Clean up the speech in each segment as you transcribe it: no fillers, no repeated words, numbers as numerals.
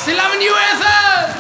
Still loving you, Ethan!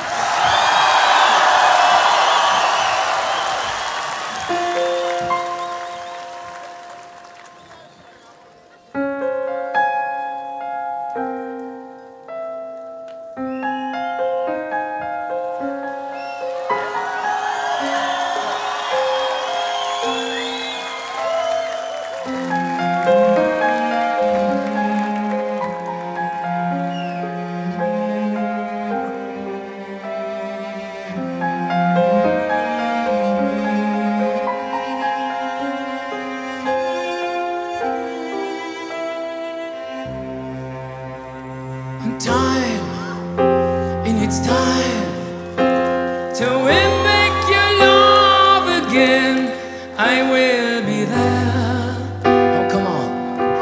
Time, and it's time to win back your love again. I will be there. Oh, come on.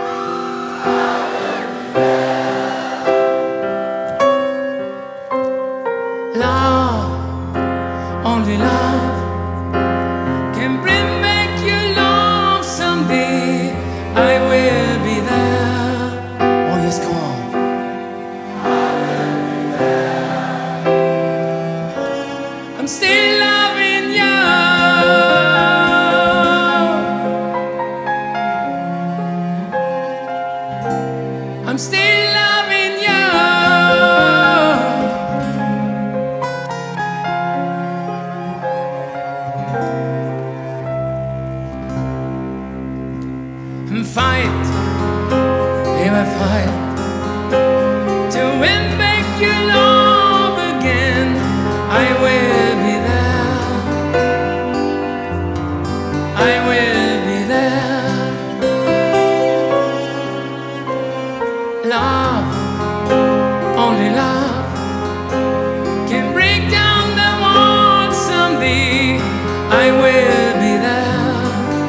Love, only love can bring back your love someday. I will be there. Oh, yes, come on. I'm still loving you. I'm still loving you. And fight, if I fight to win back your love again, I will be there. I will be there. Love, only love can break down the walls someday. I will be there.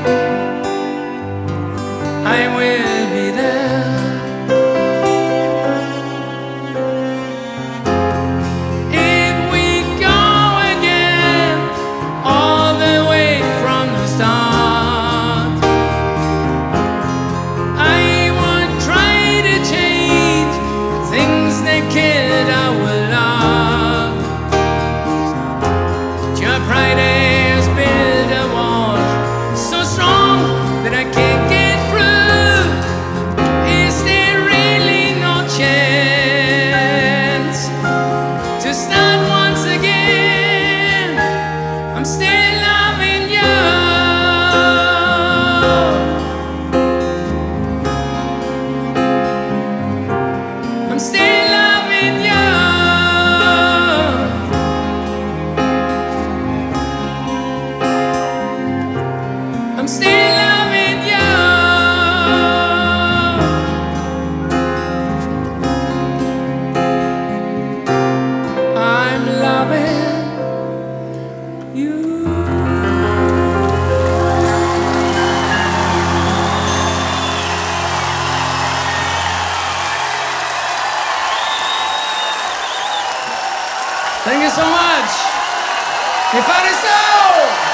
I will be there. If we go again all the way from the start, I won't try to change things that killed our love. Your pride has built a wall so strong that I can't get through. Is there really no chance to start once again? I'm still loving you. I'm still loving you. I'm still loving you. I'm loving you. Thank you so much. If I so.